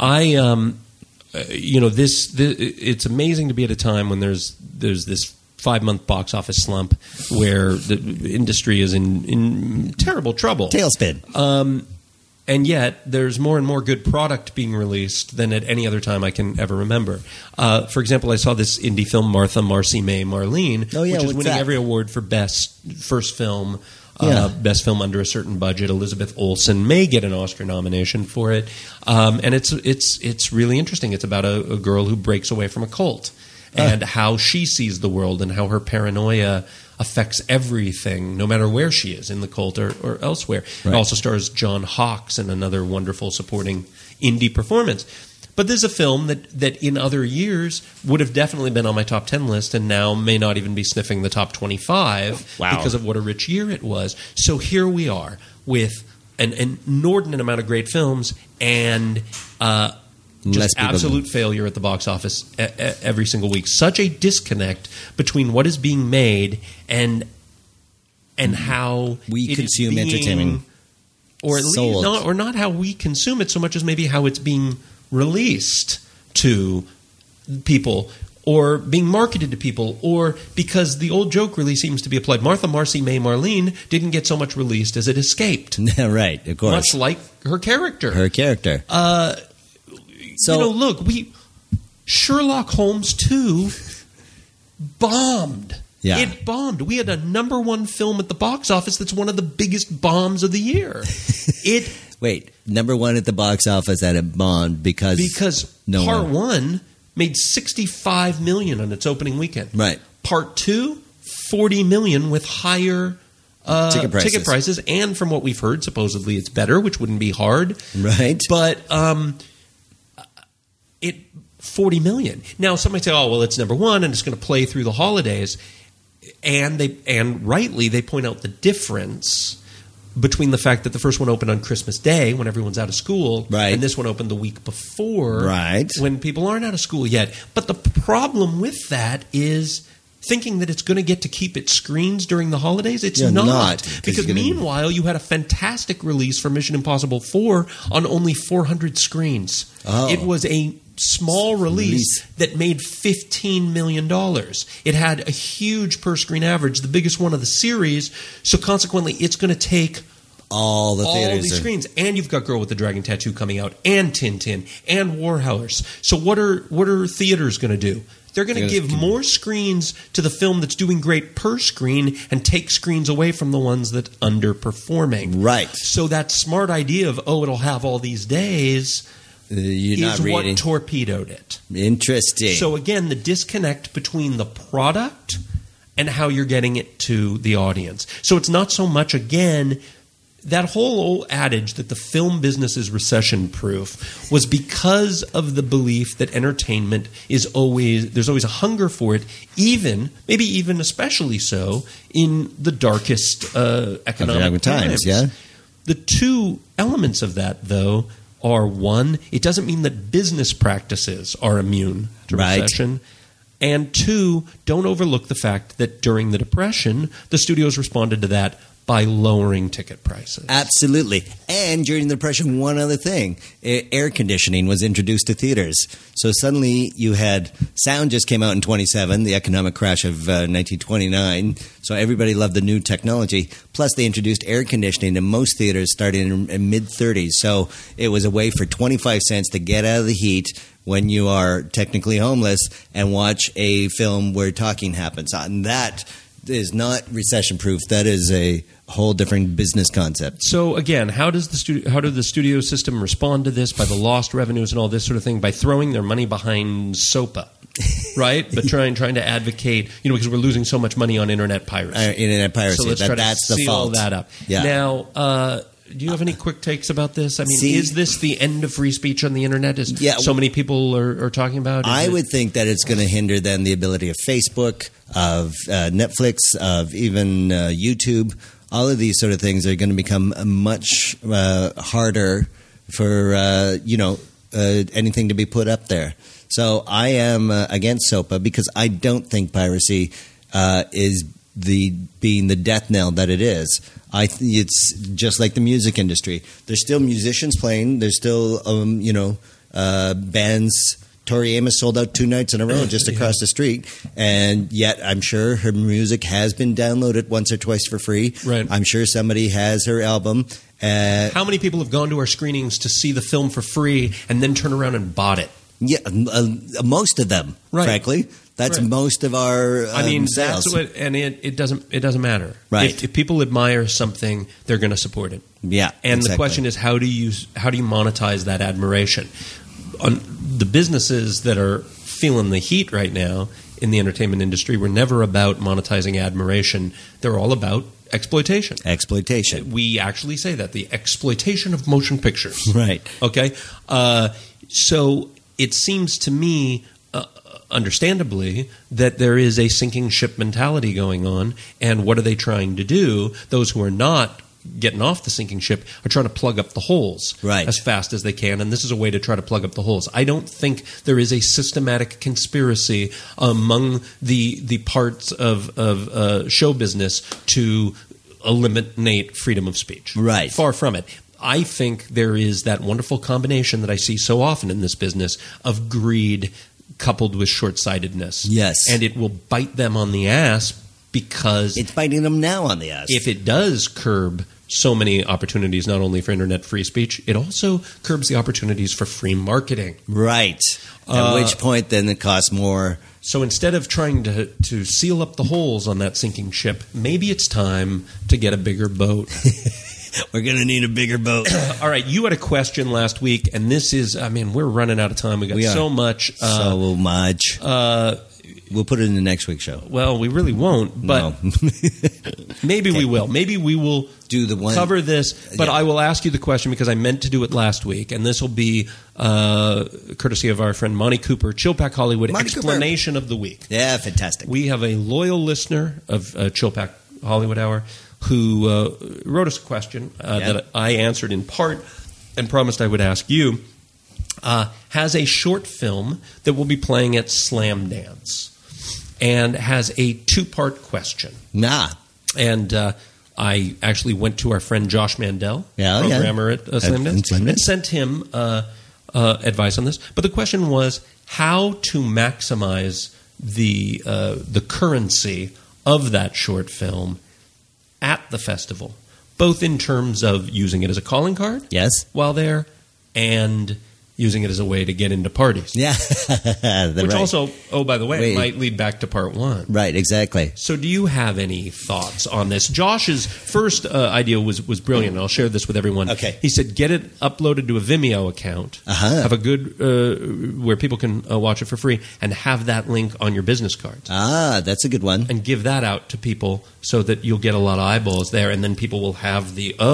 It's amazing to be at a time when there's this 5-month box office slump where the industry is in terrible trouble. Tailspin. And yet, there's more and more good product being released than at any other time I can ever remember. For example, I saw this indie film, Martha, Marcy, May, Marlene, Oh, yeah, which is what's winning that? every award for best first film, Yeah. best film under a certain budget. Elizabeth Olsen may get an Oscar nomination for it, and it's really interesting. It's about a girl who breaks away from a cult and how she sees the world and how her paranoia affects everything, no matter where she is, in the cult or elsewhere. Right. It also stars John Hawkes in another wonderful supporting indie performance. But this is a film that in other years would have definitely been on my top 10 list and now may not even be sniffing the top 25 because of what a rich year it was. So here we are with an inordinate amount of great films and Less just people- absolute failure at the box office every single week. Such a disconnect between what is being made and how We it is consume being- entertainment. or at least Sold. not how we consume it so much as maybe how it's being released to people or being marketed to people, or because the old joke really seems to be applied. Martha, Marcy, May, Marlene didn't get so much released as it escaped. Right, of course. Much like her character. Her character. So Look, Sherlock Holmes 2 bombed. Yeah. It bombed. We had a number one film at the box office that's one of the biggest bombs of the year. wait, number one at the box office at a Bond because no part one- one made $65 million on its opening weekend. Right. Part two, $40 million with higher Ticket prices. and from what we've heard, supposedly it's better, which wouldn't be hard. Right. But it $40 million. Now somebody say, "Oh, well, it's number one, and it's going to play through the holidays," and rightly they point out the difference between the fact that the first one opened on Christmas Day when everyone's out of school, Right. and this one opened the week before, Right. when people aren't out of school yet. But the problem with that is thinking that it's going to get to keep its screens during the holidays. It's Yeah, not. not, 'cause Because you're gonna- meanwhile, you had a fantastic release for Mission Impossible 4 on only 400 screens. Oh. It was a small release that made $15 million. It had a huge per-screen average, the biggest one of the series. So consequently, it's going to take All the all theaters these are- screens, and you've got Girl with the Dragon Tattoo coming out, and Tintin, and Warhouse. So what are theaters going to do? They're going to give more screens to the film that's doing great per screen and take screens away from the ones that underperforming. Right. So that smart idea of, it'll have all these days You're not is what reading. torpedoed it. Interesting. So again, the disconnect between the product and how you're getting it to the audience. So it's not so much, again, that whole old adage that the film business is recession-proof was because of the belief that entertainment there's always a hunger for it, maybe even especially so, in the darkest economic times. yeah. The two elements of that, though, are one, it doesn't mean that business practices are immune to Right. recession. And two, don't overlook the fact that during the Depression, the studios responded to that by lowering ticket prices. Absolutely. And during the Depression, one other thing. Air conditioning was introduced to theaters. So suddenly you had sound just came out in 27, the economic crash of 1929. So everybody loved the new technology. Plus they introduced air conditioning in most theaters starting in mid-30s. So it was a way for 25 cents to get out of the heat when you are technically homeless and watch a film where talking happens. And that is not recession-proof. That is a whole different business concept. So again, how did the studio system respond to this? By the lost revenues and all this sort of thing, by throwing their money behind SOPA, right? But trying to advocate, because we're losing so much money on internet piracy. Internet piracy. So let's try that's to the seal fault. that up. Yeah. Now, do you have any quick takes about this? I mean, See- is this the end of free speech on the internet? So many people are talking about? I would think that it's going to hinder then the ability of Facebook, of Netflix, of even YouTube. All of these sort of things are going to become much harder for anything to be put up there. So I am against SOPA because I don't think piracy is being the death knell that it is. It's just like the music industry. There's still musicians playing. There's still bands. Tori Amos sold out 2 nights in a row just across the street, and yet I'm sure her music has been downloaded once or twice for free. Right. I'm sure somebody has her album. How many people have gone to our screenings to see the film for free and then turn around and bought it? Yeah, most of them, Right. frankly. That's Right. most of our sales. That's what, and it doesn't matter. Right. If people admire something, they're going to support it. Yeah, And exactly. the question is, how do you monetize that admiration? On the businesses that are feeling the heat right now in the entertainment industry were never about monetizing admiration. They're all about exploitation. Exploitation. We actually say that, the exploitation of motion pictures. Right. Okay? So it seems to me, understandably, that there is a sinking ship mentality going on. And what are they trying to do? Those who are not getting off the sinking ship are trying to plug up the holes Right. as fast as they can. And this is a way to try to plug up the holes. I don't think there is a systematic conspiracy among the parts of show business to eliminate freedom of speech. Right. Far from it. I think there is that wonderful combination that I see so often in this business of greed coupled with short-sightedness. Yes. And it will bite them on the ass because It's biting them now on the ass. if it does curb so many opportunities, not only for internet free speech, it also curbs the opportunities for free marketing. Right. At which point then it costs more. So instead of trying to seal up the holes on that sinking ship, maybe it's time to get a bigger boat. We're going to need a bigger boat. All right, you had a question last week, and this is, we're running out of time. We got so much. So much. We'll put it in the next week's show. Well, we really won't, but No. maybe we will. Maybe we will Do the one. cover this, but Yeah. I will ask you the question because I meant to do it last week, and this will be courtesy of our friend Monty Cooper, Chillpack Hollywood, Monty Cooper. explanation of the week. Yeah, fantastic. We have a loyal listener of Chillpack Hollywood Hour, who wrote us a question that I answered in part and promised I would ask you, has a short film that will be playing at Slam Dance and has a 2-part question. And I actually went to our friend Josh Mandel, programmer at Slam Dance, and sent him advice on this. But the question was how to maximize the currency of that short film at the festival, both in terms of using it as a calling card while there and using it as a way to get into parties. Yeah. Which also, by the way, might lead back to part 1. Right, exactly. So do you have any thoughts on this? Josh's first idea was brilliant, and I'll share this with everyone. Okay. He said, get it uploaded to a Vimeo account, have a good, where people can watch it for free, and have that link on your business cards. That's a good one. And give that out to people so that you'll get a lot of eyeballs there, and then people will have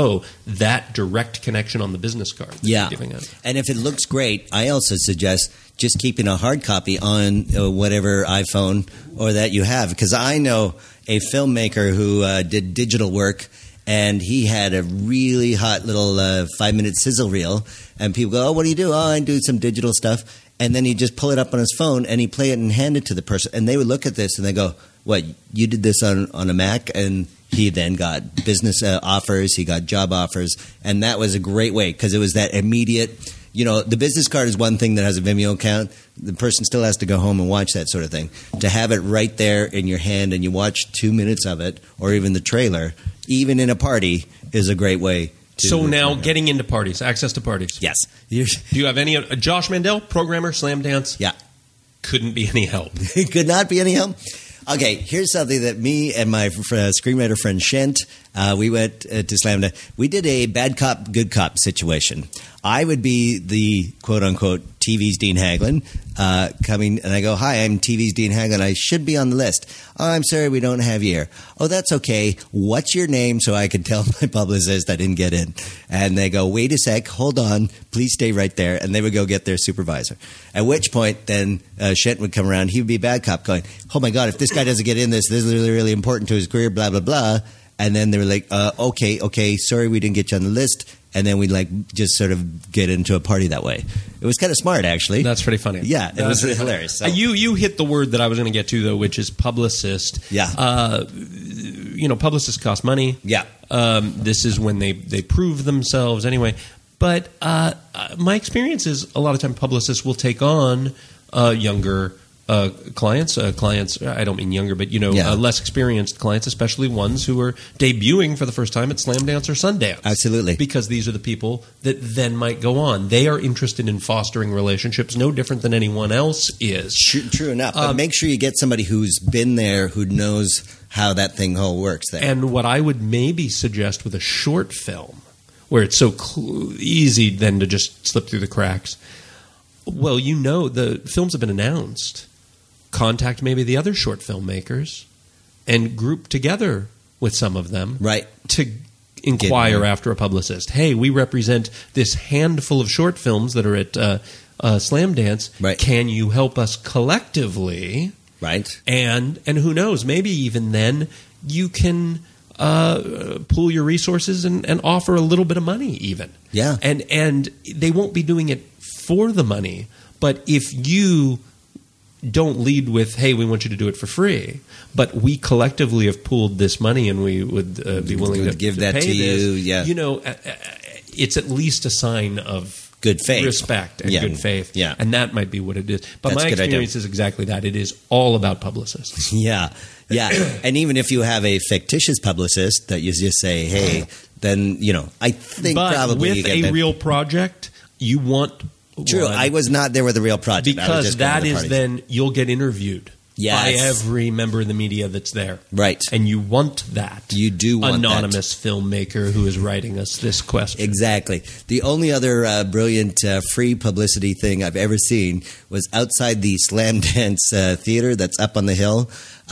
that direct connection on the business card that you're giving out. And if it looks great, I also suggest just keeping a hard copy on whatever iPhone or that you have. Because I know a filmmaker who did digital work, and he had a really hot little 5-minute sizzle reel. And people go, what do you do? I do some digital stuff. And then he'd just pull it up on his phone, and he'd play it and hand it to the person. And they would look at this, and they go, what, you did this on a Mac? And he then got business offers. He got job offers. And that was a great way because it was that immediate – the business card is one thing that has a Vimeo account. The person still has to go home and watch that sort of thing. To have it right there in your hand and you watch 2 minutes of it or even the trailer, even in a party, is a great way to... So now getting into parties, access to parties. Yes. Do you have any... Josh Mandel, programmer, Slam Dance? Yeah. Couldn't be any help. Could not be any help? Okay, here's something that me and my screenwriter friend Shent, we went to Slam Dance. We did a bad cop, good cop situation. I would be the quote-unquote TV's Dean Haglund coming, and I go, hi, I'm TV's Dean Haglund. I should be on the list. Oh, I'm sorry, we don't have you here. Oh, that's okay. What's your name so I can tell my publicist I didn't get in? And they go, wait a sec, hold on, please stay right there. And they would go get their supervisor. At which point, then Shent would come around. He would be a bad cop going, oh, my God, if this guy doesn't get in this is really, really important to his career, blah, blah, blah. And then they were like, okay, sorry we didn't get you on the list. And then we'd just sort of get into a party that way. It was kind of smart, actually. That's pretty funny. Yeah, it was hilarious. So. You hit the word that I was going to get to, though, which is publicist. Yeah. Publicists cost money. Yeah. This is when they prove themselves anyway. But my experience is a lot of time publicists will take on younger clients, I don't mean younger, but less experienced clients, especially ones who are debuting for the first time at Slam Dance or Sundance. Absolutely. Because these are the people that then might go on. They are interested in fostering relationships no different than anyone else is. True enough. But make sure you get somebody who's been there, who knows how that thing whole works there. And what I would maybe suggest with a short film, where it's so easy then to just slip through the cracks, well, the films have been announced. Contact maybe the other short filmmakers and group together with some of them to inquire after a publicist. Hey, we represent this handful of short films that are at Slam Dance. Right. Can you help us collectively? Right. And who knows, maybe even then you can pool your resources and offer a little bit of money even. Yeah. And they won't be doing it for the money, but if you don't lead with, hey, we want you to do it for free, but we collectively have pooled this money and we would be willing to give that pay to this. you. Yeah. It's at least a sign of good faith, respect, and good faith. Yeah. And that might be what it is. But That's my experience is exactly that. It is all about publicists. Yeah. And even if you have a fictitious publicist that you just say, hey, then, I think but probably with you get a real project, you want... True, I was not there with a real project. Because that is then you'll get interviewed by every member of the media that's there. Right. And you want that. You do want anonymous filmmaker who is writing us this question. Exactly. The only other brilliant free publicity thing I've ever seen was outside the Slam Dance theater that's up on the hill.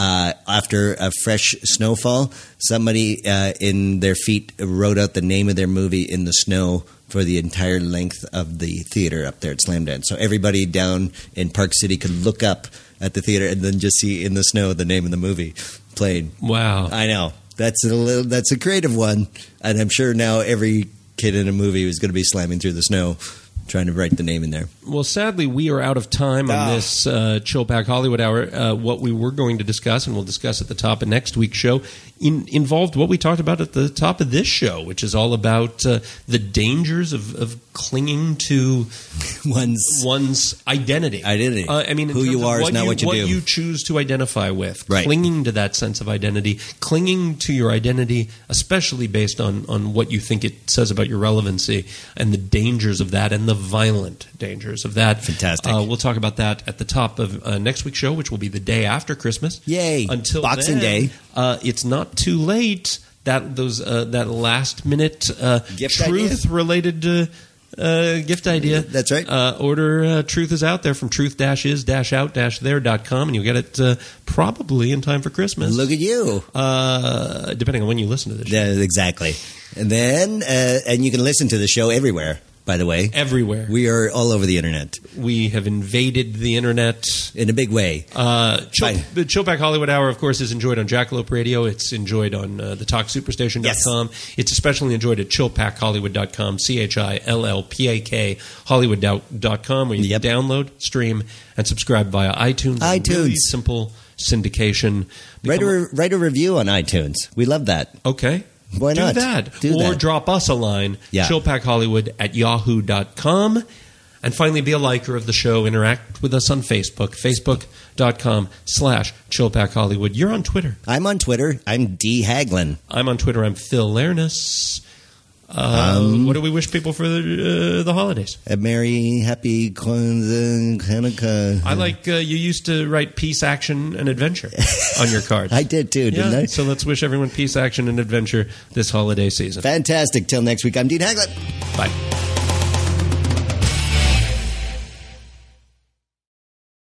After a fresh snowfall, somebody in their feet wrote out the name of their movie in the snow for the entire length of the theater up there at Slam Dance. So everybody down in Park City could look up at the theater and then just see in the snow the name of the movie played. Wow. I know. That's a creative one, and I'm sure now every kid in a movie is going to be slamming through the snow trying to write the name in there. Well, sadly, we are out of time on this Chill Pack Hollywood Hour. What we were going to discuss, and we'll discuss at the top of next week's show, involved what we talked about at the top of this show, which is all about the dangers of clinging to one's identity. I mean, who you are is not what you do. What you choose to identify with. Right. Clinging to that sense of identity. Clinging to your identity, especially based on what you think it says about your relevancy, and the dangers of that, and the violent dangers of that. Fantastic. We'll talk about that at the top of next week's show, which will be the day after Christmas. Yay. Until Boxing then, Day. It's not too late. That last minute Gift truth related gift idea. That's right. Order Truth Is Out There from truth-is-out-there.com, and you'll get it probably in time for Christmas. Look at you. Depending on when you listen to the show. Yeah, exactly. And then and you can listen to the show everywhere, by the way. Everywhere. We are all over the internet. We have invaded the internet. In a big way. The Chill Pack Hollywood Hour, of course, is enjoyed on Jackalope Radio. It's enjoyed on the TalkSuperstation.com. Yes. It's especially enjoyed at chillpackhollywood.com, ChillPack Hollywood.com, where you can download, stream, and subscribe via iTunes. Really simple syndication. Write a review on iTunes. We love that. Okay. Why not? Do that. Or drop us a line, chillpackhollywood@yahoo.com. And finally, be a liker of the show. Interact with us on Facebook, facebook.com/chillpackhollywood. You're on Twitter. I'm on Twitter. I'm D. Haglin. I'm on Twitter. I'm Phil Lernis. What do we wish people for the holidays? A merry, happy Hanukkah. I like you used to write peace, action, and adventure on your cards. I did too, didn't I? So let's wish everyone peace, action, and adventure this holiday season. Fantastic. Till next week, I'm Dean Haglin. Bye.